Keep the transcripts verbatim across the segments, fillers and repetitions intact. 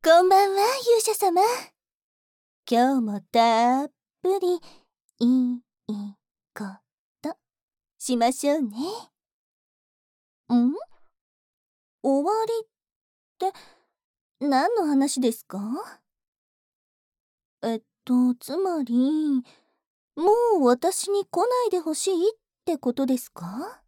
こんばんは、勇者様。今日もたっぷりいいことしましょうね。ん？終わりって何の話ですか？えっと、つまり、もう私に来ないでほしいってことですか？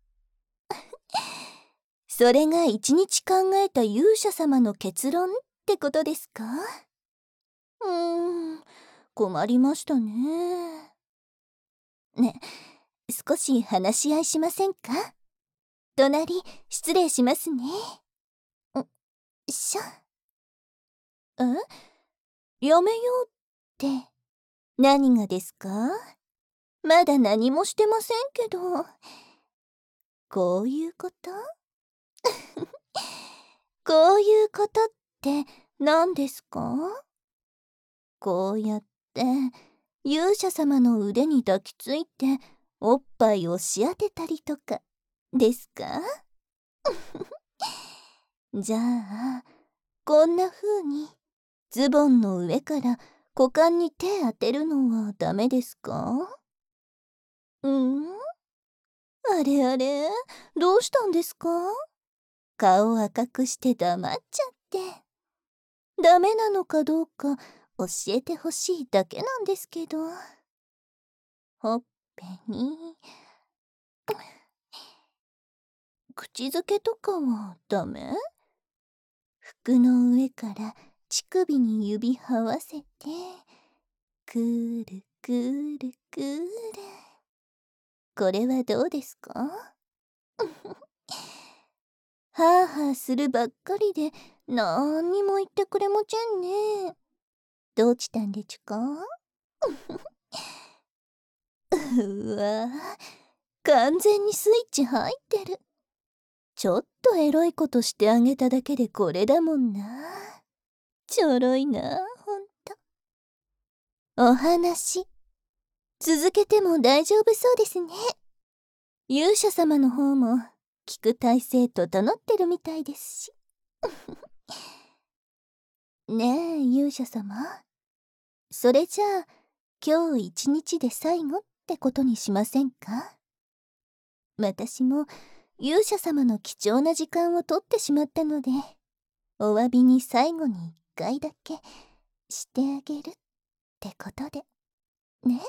それが一日考えた勇者様の結論ってことですか？うーん、困りましたね。ね、少し話し合いしませんか？隣、失礼しますね。ん、しょ。え？やめようって、何がですか？まだ何もしてませんけど。こういうこと？こういうことって何ですか？こうやって、勇者様の腕に抱きついて、おっぱい押し当てたりとか、ですか？じゃあ、こんな風に、ズボンの上から股間に手当てるのはダメですか？うん？あれあれ、どうしたんですか？顔赤くして黙っちゃって。ダメなのかどうか教えてほしいだけなんですけど。ほっぺに、口づけとかはダメ？服の上から乳首に指はわせて、くるくるくる。これはどうですか？はあはあするばっかりでなんにも言ってくれませんね。どうしたんでちゅか？うわぁ、完全にスイッチ入ってる。ちょっとエロいことしてあげただけでこれだもんな。ちょろいな、ほんと。お話、続けても大丈夫そうですね。勇者様の方も聞く体勢整ってるみたいですし。ねえ、勇者様。それじゃあ、今日一日で最後ってことにしませんか？私も勇者様の貴重な時間を取ってしまったので、お詫びに最後に一回だけしてあげるってことで。ね？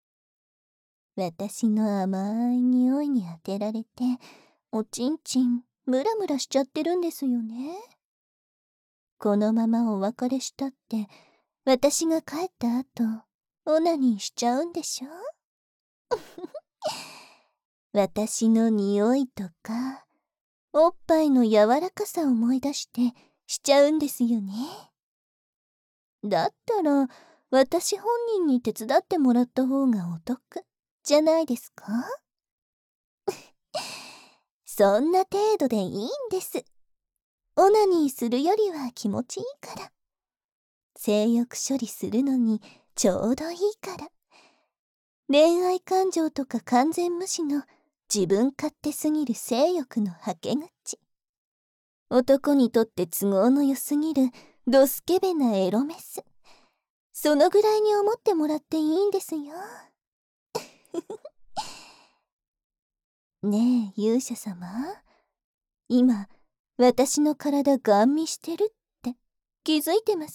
私の甘い匂いに当てられて、おちんちんムラムラしちゃってるんですよね。このままお別れしたって、私が帰った後、オナニーしちゃうんでしょ？私の匂いとか、おっぱいの柔らかさを思い出してしちゃうんですよね。だったら、私本人に手伝ってもらった方がお得じゃないですか？そんな程度でいいんです。オナニーするよりは気持ちいいから。性欲処理するのにちょうどいいから。恋愛感情とか完全無視の自分勝手すぎる性欲のはけ口。男にとって都合の良すぎるドスケベなエロメス。そのぐらいに思ってもらっていいんですよ。ねえ、勇者様。今、私の体ガン見してるって気づいてます？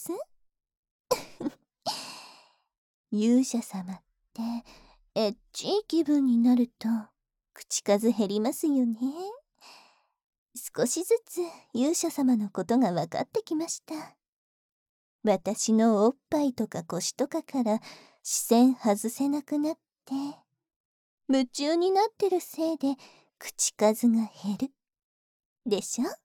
勇者様って、エッチい気分になると、口数減りますよね。少しずつ勇者様のことが分かってきました。私のおっぱいとか腰とかから視線外せなくなって、夢中になってるせいで口数が減る。でしょ？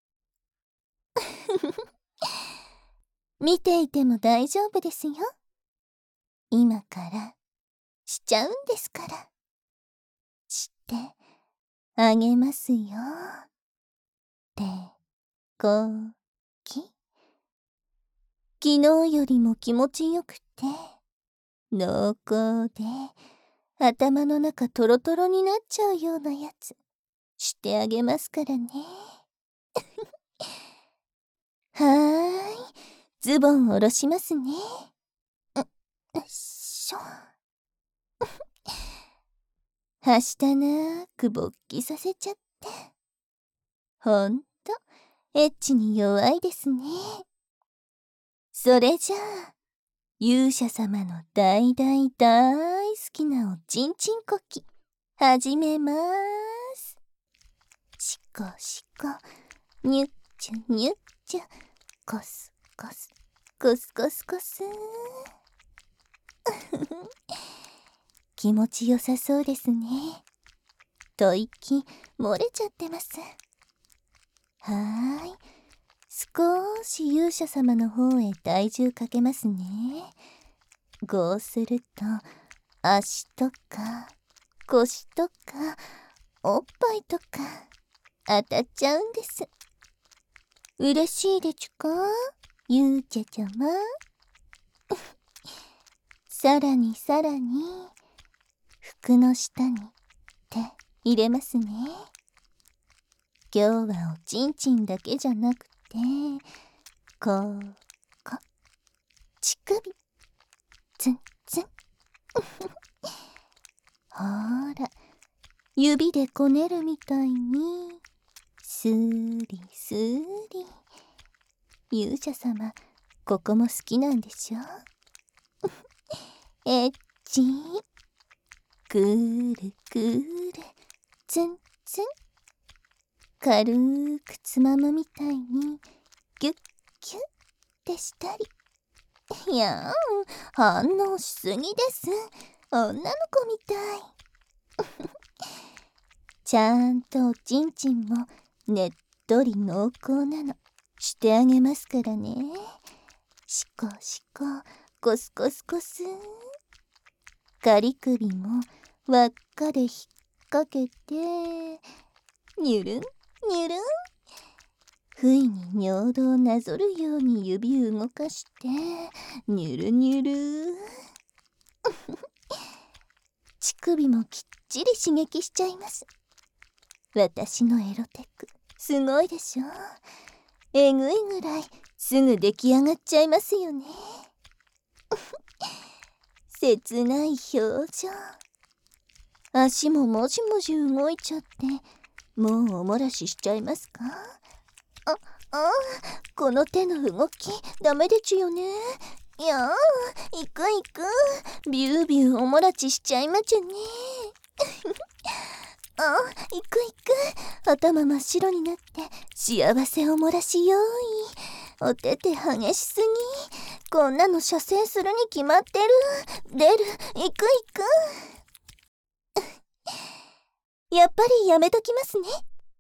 見ていても大丈夫ですよ。今からしちゃうんですから。してあげますよ。てこき。昨日よりも気持ちよくて、濃厚で頭の中トロトロになっちゃうようなやつしてあげますからね。はーい、 ズボン下ろしますね。う、よっしょ。はしたなく勃起させちゃって。ほんと、エッチに弱いですね。それじゃあ、勇者様の大大大好きなおちんちんこき、始めまーす。しこしこ、にゅっちゅにゅっちゅ、コスコス、コスコスコスー。気持ちよさそうですね。吐息漏れちゃってます。はーい。少し勇者様の方へ体重かけますね。こうすると足とか腰とかおっぱいとか当たっちゃうんです。嬉しいでちゅか、ゆうちゃちゃま。さらにさらに服の下に手入れますね。今日はおちんちんだけじゃなくて、ここ、乳首、ツンツン。ほーら、指でこねるみたいに、スーリスーリ。勇者様、ここも好きなんでしょ？エッチー。くるくる、ツンツン。軽くつまむみたいにギュッギュッてしたり。いやーん、反応しすぎです。女の子みたい。ちゃんとおちんちんもねっとり濃厚なのしてあげますからね。しこしこ、コスコスコス。ガリ首も輪っかで引っ掛けて、にゅるんにゅるん。不意に尿道をなぞるように指動かして、にゅるにゅる。乳首もきっちり刺激しちゃいます。私のエロテク、すごいでしょ。えぐいぐらいすぐ出来上がっちゃいますよね。切ない表情。足ももじもじ動いちゃって、もうお漏らししちゃいますか？あ、あ、この手の動き、ダメでちゅよね。いやー、いくいく、ビュービューおもらちしちゃいまちゅね。あ、いくいく、頭真っ白になって幸せおもらしよーい。おてて激しすぎ、こんなの射精するに決まってる。出る、いくいく。やっぱりやめときますね。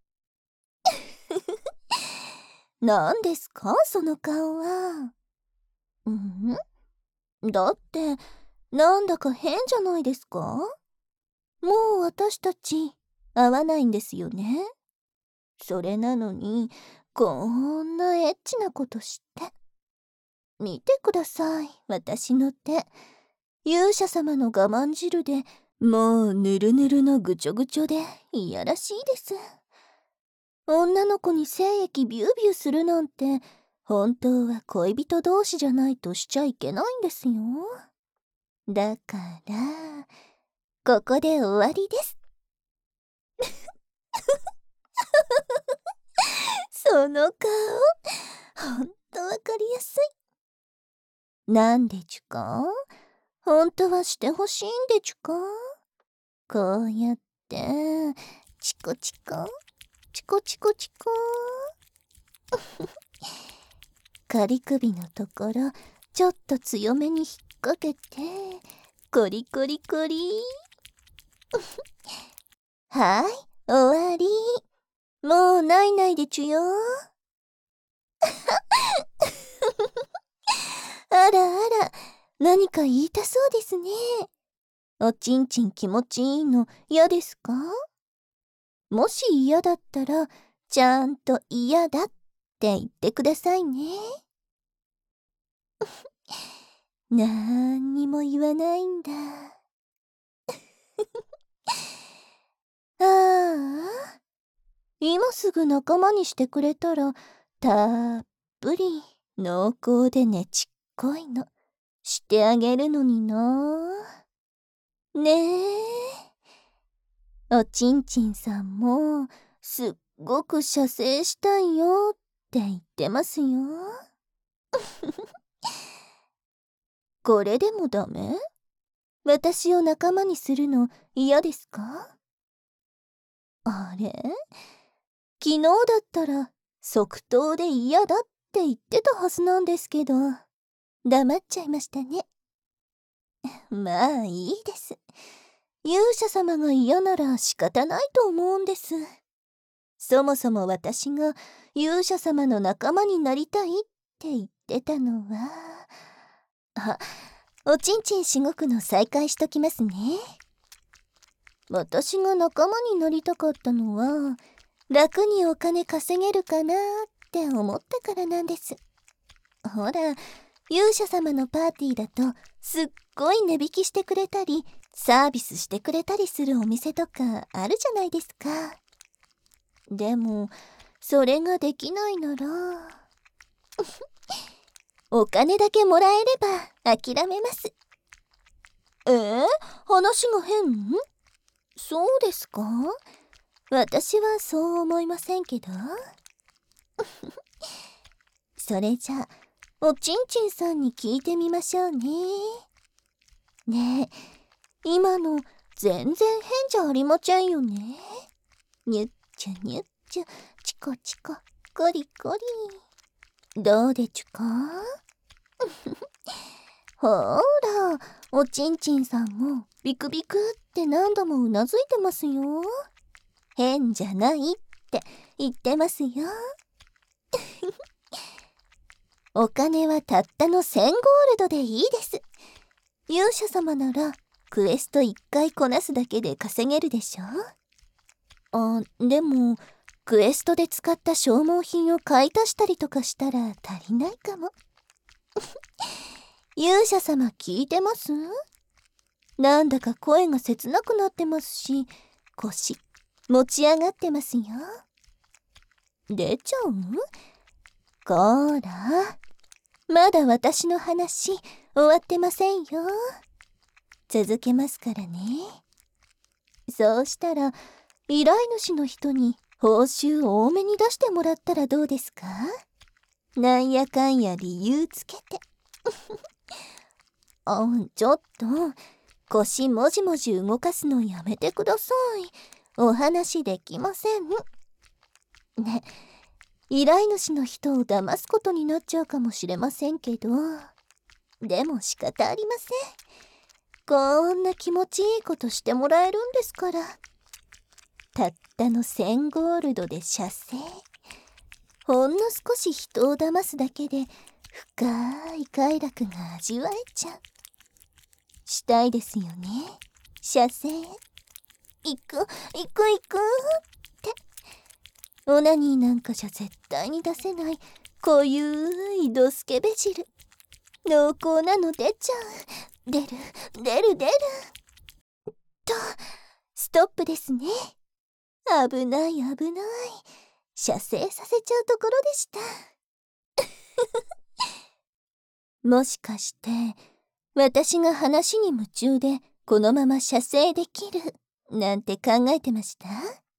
何ですかその顔は。ん？だってなんだか変じゃないですか？もう私たち会わないんですよね。それなのにこんなエッチなことして。見てください、私の手。勇者様の我慢汁でもうぬるぬるのぐちょぐちょでいやらしいです。女の子に精液ビュービューするなんて本当は恋人同士じゃないとしちゃいけないんですよ。だからここで終わりです。その顔ほんとわかりやすい。なんでちゅか？ほんとはしてほしいんでちゅか？こうやってチコチコチコチコチコ仮首のところちょっと強めに引っ掛けてコリコリコリ。はい、終わり。もうないないでちゅよ。あらあら、何か言いたそうですね。おちんちん気持ちいいの嫌ですか？もし嫌だったらちゃんと嫌だって言ってくださいね。なんにも言わないんだ。ああ、今すぐ仲間にしてくれたらたっぷり濃厚でねちっこいのしてあげるのにな。ねえ、おちんちんさんもすっごく射精したいよって言ってますよ。これでもダメ？私を仲間にするの嫌ですか？あれ？昨日だったら即答で嫌だって言ってたはずなんですけど、黙っちゃいましたね。まあいいです。勇者様が嫌なら仕方ないと思うんです。そもそも私が勇者様の仲間になりたいって言ってたのは、あ、おちんちんしごくの再開しときますね。私が仲間になりたかったのは、楽にお金稼げるかなって思ったからなんです。ほら、勇者様のパーティーだとすっごい値引きしてくれたりサービスしてくれたりするお店とかあるじゃないですか。でもそれができないならお金だけもらえれば諦めます。えー、話が変？そうですか？私はそう思いませんけど。それじゃあおちんちんさんに聞いてみましょうね。ねえ、今の全然変じゃありませんよね。にゅっちゅにゅっちゅ、チコチコ、コリコリ。どうでちゅか？ほーら、おちんちんさんもビクビクって何度もうなずいてますよ。変じゃないって言ってますよ。お金はたったのせんゴールドでいいです。勇者様ならクエストいっかいこなすだけで稼げるでしょ。あ、でもクエストで使った消耗品を買い足したりとかしたら足りないかも。勇者様聞いてます？なんだか声が切なくなってますし、腰持ち上がってますよ。出ちゃう？こら、まだ私の話終わってませんよ。続けますからね。そうしたら依頼主の人に報酬多めに出してもらったらどうですか？なんやかんや理由つけて。あ、ちょっと腰もじもじ動かすのやめてください。お話できません。ね、依頼主の人を騙すことになっちゃうかもしれませんけど、でも仕方ありません。こんな気持ちいいことしてもらえるんですから。たったのせんゴールドで射精。ほんの少し人を騙すだけで深い快楽が味わえちゃう。したいですよね、射精。行く行く行くってオナニーなんかじゃ絶対に出せない濃ゆいドスケベ汁。濃厚なの出ちゃう。出る出る出ると、ストップですね。危ない危ない。射精させちゃうところでした。もしかして私が話に夢中でこのまま射精できるなんて考えてました？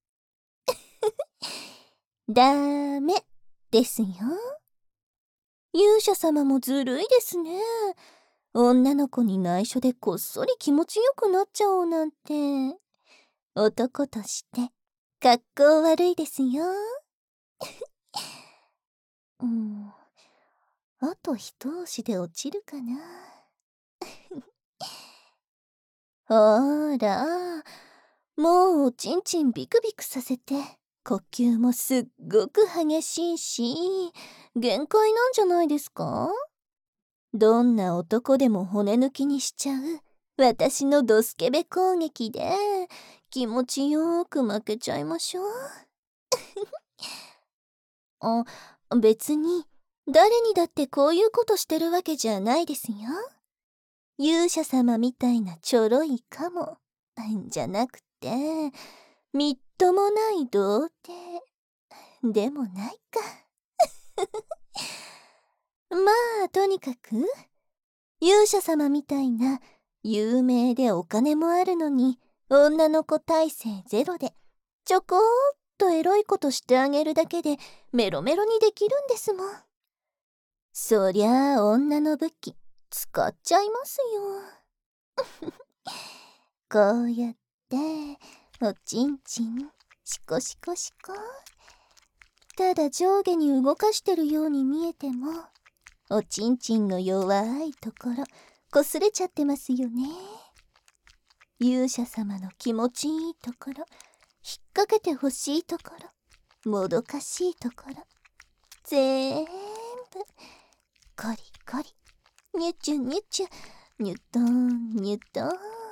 ダメですよ。勇者様もずるいですね。女の子に内緒でこっそり気持ちよくなっちゃおうなんて。男として格好悪いですよ。うん、あと一押しで落ちるかな。ほーら、もうおちんちんビクビクさせて呼吸もすっごく激しいし限界なんじゃないですか？どんな男でも骨抜きにしちゃう私のドスケベ攻撃で気持ちよく負けちゃいましょう。あ、別に誰にだってこういうことしてるわけじゃないですよ。勇者様みたいなちょろいかもじゃなくてみっともない童貞でもないか。 まあ、とにかく、勇者様みたいな、有名でお金もあるのに、女の子耐性ゼロで、ちょこーっとエロいことしてあげるだけで、メロメロにできるんですもん。そりゃあ、女の武器、使っちゃいますよ。こうやって、おちんちん、シコシコシコ。ただ上下に動かしてるように見えても、おちんちんの弱いところ、擦れちゃってますよね。勇者様の気持ちいいところ、引っ掛けてほしいところ、もどかしいところ、ぜーんぶ、コリコリ、ニュチュニュチュ、ニュトンニュトン。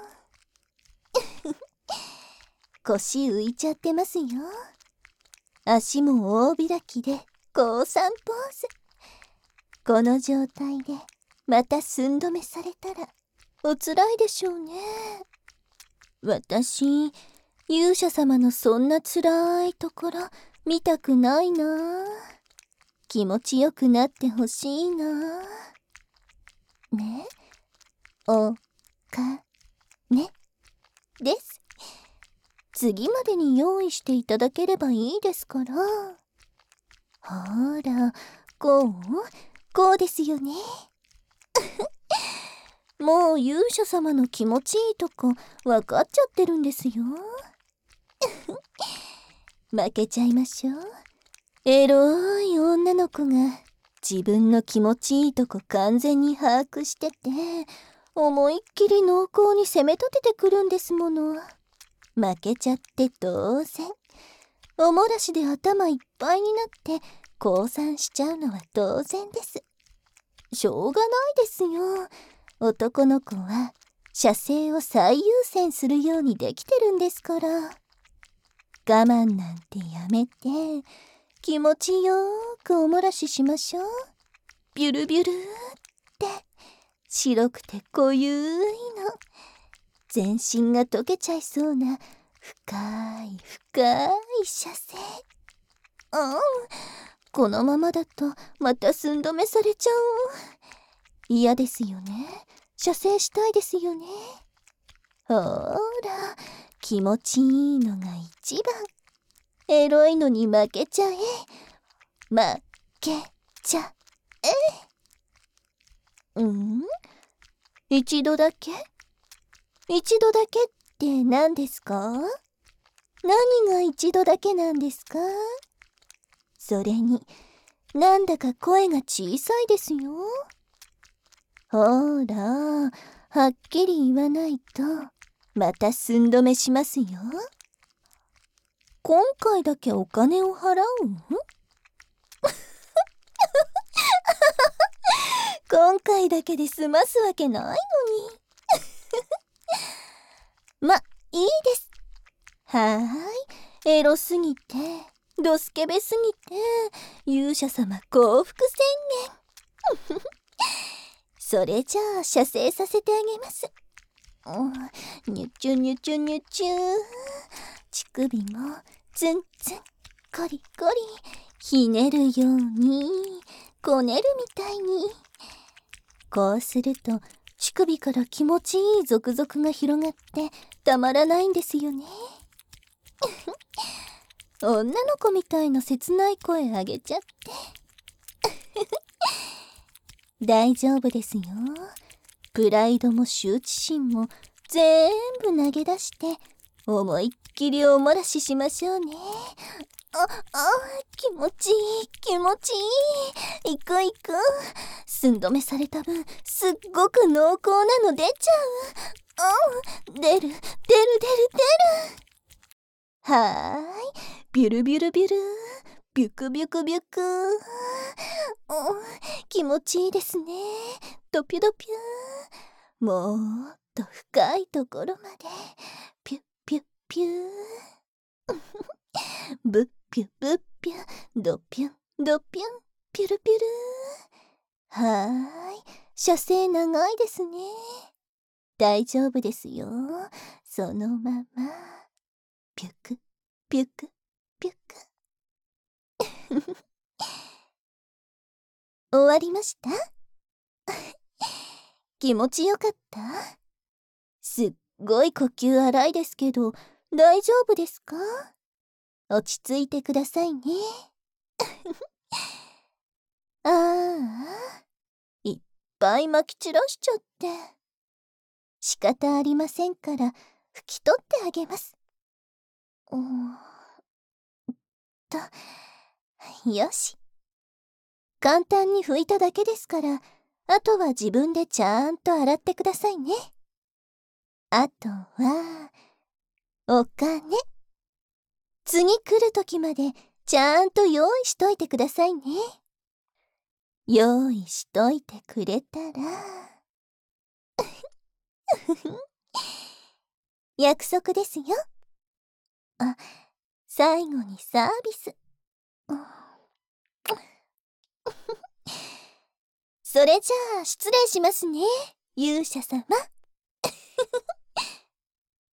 腰浮いちゃってますよ。足も大開きで降参ポーズ。この状態でまた寸止めされたらおつらいでしょうね。私、勇者様のそんな辛いところ見たくないな。気持ちよくなってほしいな。ね、おかねです。次までに用意していただければいいですから。ほら、こうこうですよね。もう勇者様の気持ちいいとこ分かっちゃってるんですよ。負けちゃいましょう。エロい女の子が自分の気持ちいいとこ完全に把握してて、思いっきり濃厚に攻め立ててくるんですもの。負けちゃって当然。おもらしで頭いっぱいになって降参しちゃうのは当然です。しょうがないですよ。男の子は射精を最優先するようにできてるんですから。我慢なんてやめて、気持ちよーくおもらししましょう。ビュルビュルーって白くて濃ゆいの。全身が溶けちゃいそうな深い深い射精。うん、このままだとまた寸止めされちゃう。嫌ですよね。射精したいですよね。ほーら、気持ちいいのが一番。エロいのに負けちゃえ。負けちゃえ。うん一度だけ一度だけって何ですか？何が一度だけなんですか？それに、なんだか声が小さいですよ。ほら、はっきり言わないと、また寸止めしますよ。今回だけお金を払う？今回だけで済ますわけないのに。ま、いいです。はーい、エロすぎて、ドスケベすぎて、勇者様降伏宣言。それじゃあ射精させてあげます。うん、ニュチュニュチュニュチュー。乳首もツンツンコリコリひねるようにこねるみたいに。こうすると乳首から気持ちいいゾクゾクが広がってたまらないんですよね。女の子みたいな切ない声あげちゃって大丈夫ですよ。プライドも羞恥心も全部投げ出して思いっきりおもらししましょうね。あ、あ、気持ちいい、気持ちいい。いくいく。寸止めされた分、すっごく濃厚なの出ちゃう。うん、出る、出る、出る、出る。はーい。ビュルビュルビュル。ビュクビュクビュク。うん、気持ちいいですね。ドピュドピュー。もっと深いところまで。ピュッピュッピュー。ブッピュブッピュドピュンドピュンピュルピュル。はーい、射精長いですね。大丈夫ですよ。そのままピュクピュクピュク。 終わりました？気持ちよかった？すっごい呼吸荒いですけど、大丈夫ですか？落ち着いてくださいね。ああ、いっぱい撒き散らしちゃって。仕方ありませんから拭き取ってあげます。うーんと、よし。簡単に拭いただけですから、あとは自分でちゃんと洗ってくださいね。あとは、お金。次来る時までちゃんと用意しといてくださいね。用意しといてくれたら約束ですよ。あ、最後にサービス。それじゃあ失礼しますね、勇者様。